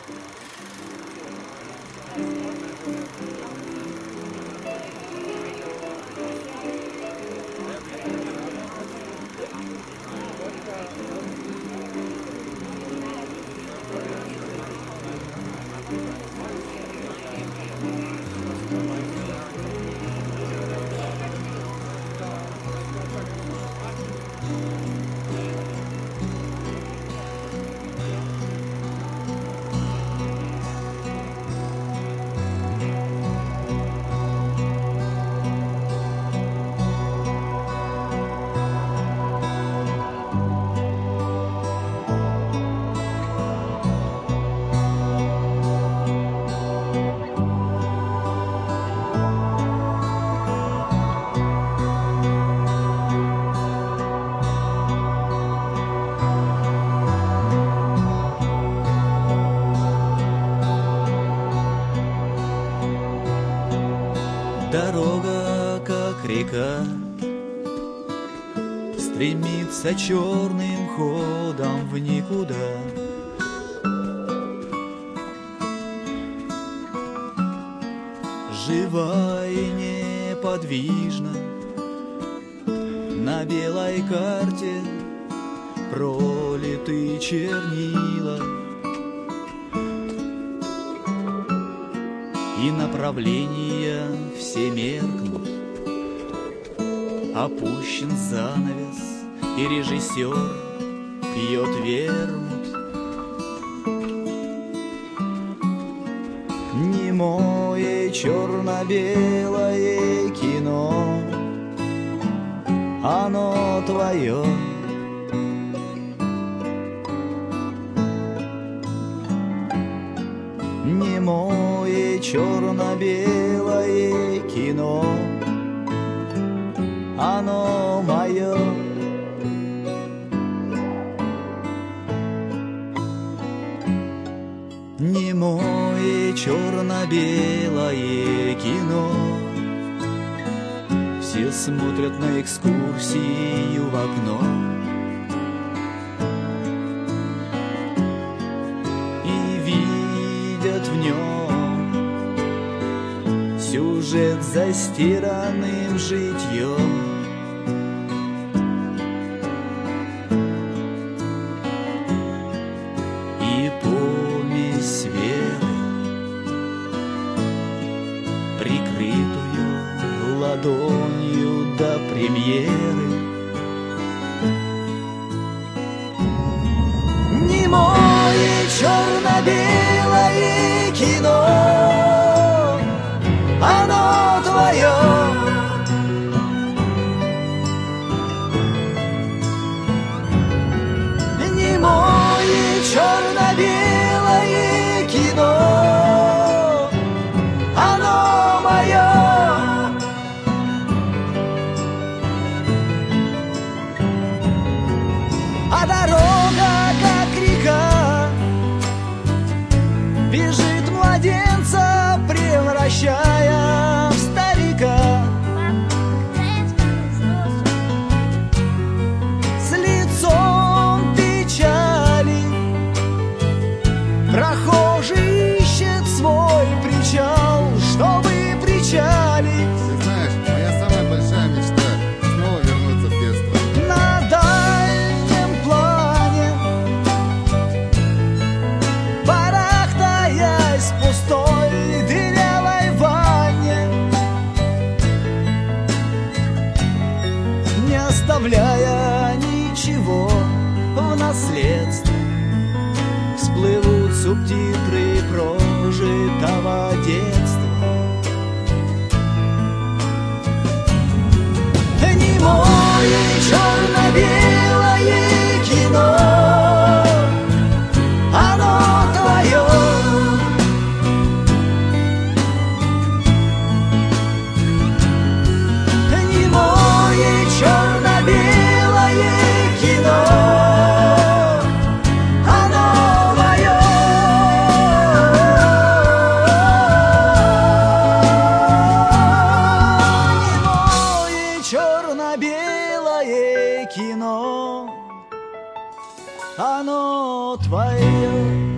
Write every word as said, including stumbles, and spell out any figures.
Дорога, как река, стремится черным ходом в никуда. Жива и неподвижна на белой карте пролиты чернила, и направления все меркнут. Опущен занавес, и режиссер пьет вермут. Немое черно-белое кино, оно твое. Немое черно-белое кино, оно мое. Немое черно-белое кино, все смотрят на экскурсию в окно. В нем сюжет застиранным житьем. И помесь веры, прикрытую ладонью до премьеры. Немое черно-белое кино, оно твое. Немое черно-белое кино, оно мое. А дорога, как река, бежит младенца, превращая в старика. С лицом печали прохожий ищет свой причал, чтобы причалить. Ты знаешь, моя самая большая мечта — снова вернуться в детство. На дальнем плане, барахтаясь в пустой дырявой ванне, не оставляя ничего в наследство, всплывут субтитры прожитого детства. Немое черно-белое кино, оно твое. Немое черно-белое кино, оно мое. Немое черно-белое кино, оно твое.